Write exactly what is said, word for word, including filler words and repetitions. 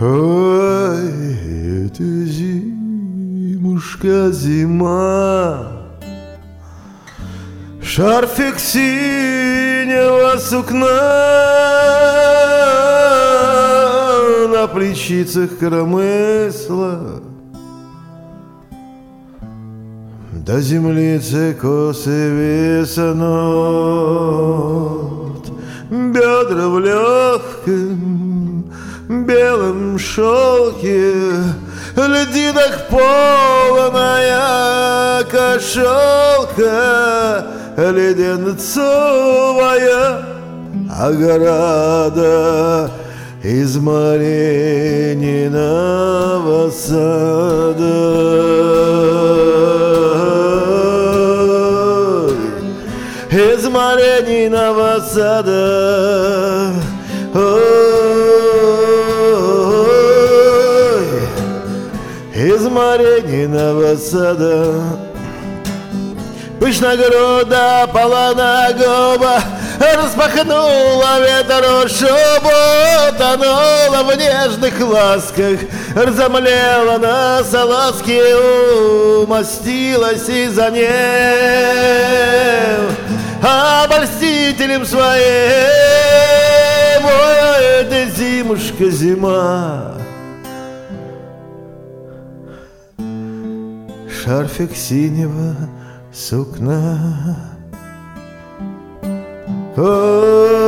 Ой, это зимушка, зима, шарфик синего сукна, на плечицах коромысла, до землицы косы висанут, бедра в легком белом шелке, льдинок полная кошелка, леденцовая ограда из Марениного сада. Из Марениного сада, ой, из Марениного сада. Пышногруда, полногуба, распахнула ветру шубу, тонула в нежных ласках, разомлела на салазке, умостилась и за ним обольстителем своим. Ой, это зимушка, зима, шарфик синего сукна. Ой,